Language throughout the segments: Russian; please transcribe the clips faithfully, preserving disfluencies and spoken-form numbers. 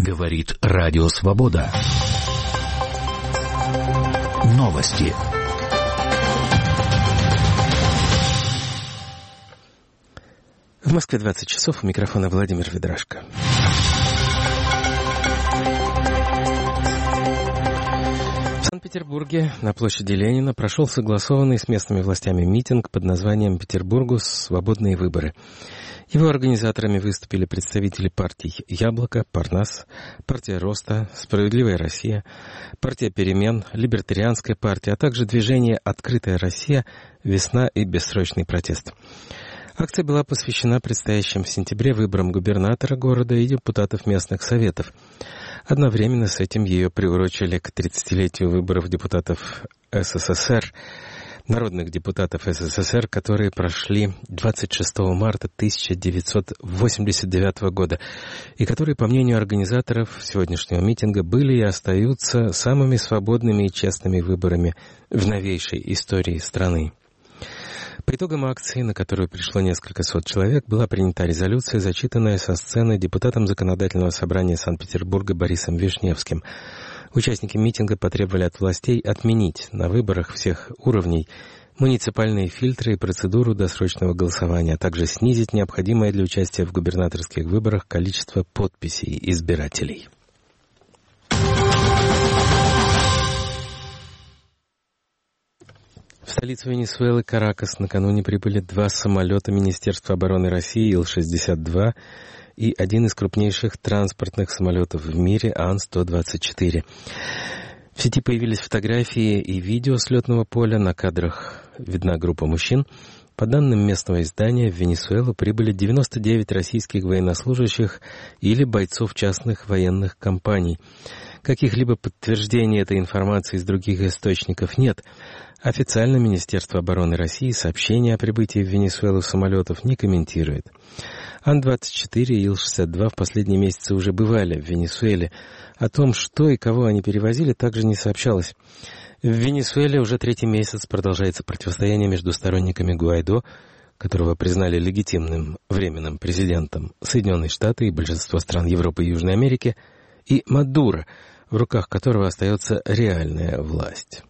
Говорит Радио Свобода. Новости. В Москве двадцать часов, у микрофона Владимир Ведрашко. В Санкт-Петербурге на площади Ленина прошел согласованный с местными властями митинг под названием «Петербургу свободные выборы». Его организаторами выступили представители партий «Яблоко», «Парнас», партия «Роста», «Справедливая Россия», партия «Перемен», «Либертарианская партия», а также движение «Открытая Россия», «Весна» и «Бессрочный протест». Акция была посвящена предстоящим в сентябре выборам губернатора города и депутатов местных советов. Одновременно с этим ее приурочили к тридцатилетию выборов депутатов СССР, народных депутатов СССР, которые прошли двадцать шестого марта тысяча девятьсот восемьдесят девятого года, и которые, по мнению организаторов сегодняшнего митинга, были и остаются самыми свободными и честными выборами в новейшей истории страны. По итогам акции, на которую пришло несколько сот человек, была принята резолюция, зачитанная со сцены депутатом Законодательного собрания Санкт-Петербурга Борисом Вишневским. Участники митинга потребовали от властей отменить на выборах всех уровней муниципальные фильтры и процедуру досрочного голосования, а также снизить необходимое для участия в губернаторских выборах количество подписей избирателей. В столицу Венесуэлы, Каракас, накануне прибыли два самолета Министерства обороны России Ил шестьдесят два и один из крупнейших транспортных самолетов в мире Ан сто двадцать четыре. В сети появились фотографии и видео с летного поля. На кадрах видна группа мужчин. По данным местного издания, в Венесуэлу прибыли девяносто девять российских военнослужащих или бойцов частных военных компаний. Каких-либо подтверждений этой информации из других источников нет. Официально Министерство обороны России сообщения о прибытии в Венесуэлу самолетов не комментирует. Ан двадцать четыре и Ил шестьдесят два в последние месяцы уже бывали в Венесуэле. О том, что и кого они перевозили, также не сообщалось. В Венесуэле уже третий месяц продолжается противостояние между сторонниками Гуайдо, которого признали легитимным временным президентом Соединенные Штаты и большинство стран Европы и Южной Америки, и Мадуро, в руках которого остается реальная власть.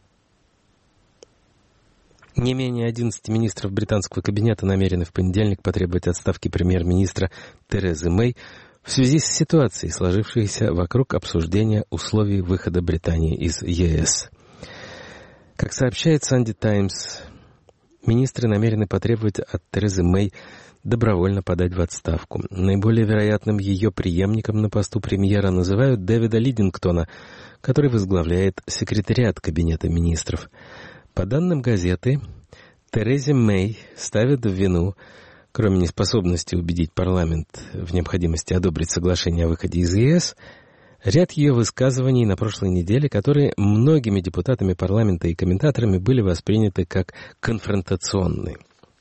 Не менее одиннадцати министров британского кабинета намерены в понедельник потребовать отставки премьер-министра Терезы Мэй в связи с ситуацией, сложившейся вокруг обсуждения условий выхода Британии из ЕС. Как сообщает Sunday Times, министры намерены потребовать от Терезы Мэй добровольно подать в отставку. Наиболее вероятным ее преемником на посту премьера называют Дэвида Лидингтона, который возглавляет секретариат Кабинета министров. По данным газеты, Терезе Мэй ставят в вину, кроме неспособности убедить парламент в необходимости одобрить соглашение о выходе из ЕС, ряд ее высказываний на прошлой неделе, которые многими депутатами парламента и комментаторами были восприняты как конфронтационные.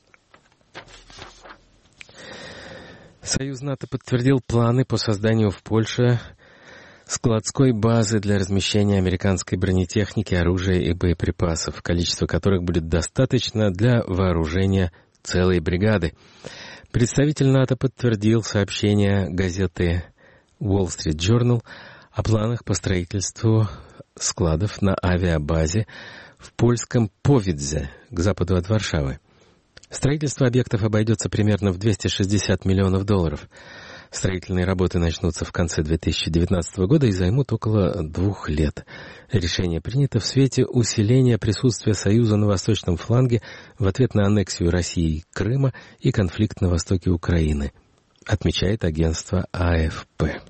Союз НАТО подтвердил планы по созданию в Польше складской базы для размещения американской бронетехники, оружия и боеприпасов, количество которых будет достаточно для вооружения целой бригады. Представитель НАТО подтвердил сообщение газеты Wall Street Journal о планах по строительству складов на авиабазе в польском Повидзе, к западу от Варшавы. Строительство объектов обойдется примерно в двести шестьдесят миллионов долларов. Строительные работы начнутся в конце две тысячи девятнадцатого года и займут около двух лет. Решение принято в свете усиления присутствия Союза на восточном фланге в ответ на аннексию России Крыма и конфликт на востоке Украины, отмечает агентство А Эф Пэ.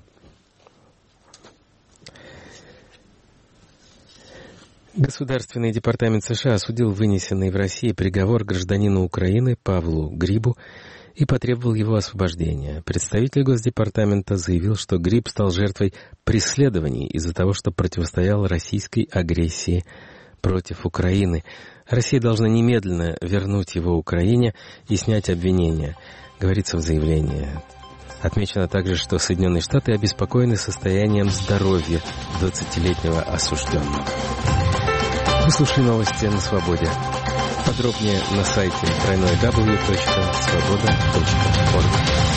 Государственный департамент США осудил вынесенный в России приговор гражданину Украины Павлу Грибу и потребовал его освобождения. Представитель Госдепартамента заявил, что Гриб стал жертвой преследований из-за того, что противостоял российской агрессии против Украины. Россия должна немедленно вернуть его Украине и снять обвинения, говорится в заявлении. Отмечено также, что Соединенные Штаты обеспокоены состоянием здоровья двадцатилетнего осужденного. Вы слушали новости на Свободе. Подробнее на сайте дабл ю дабл ю дабл ю точка свобода точка орг.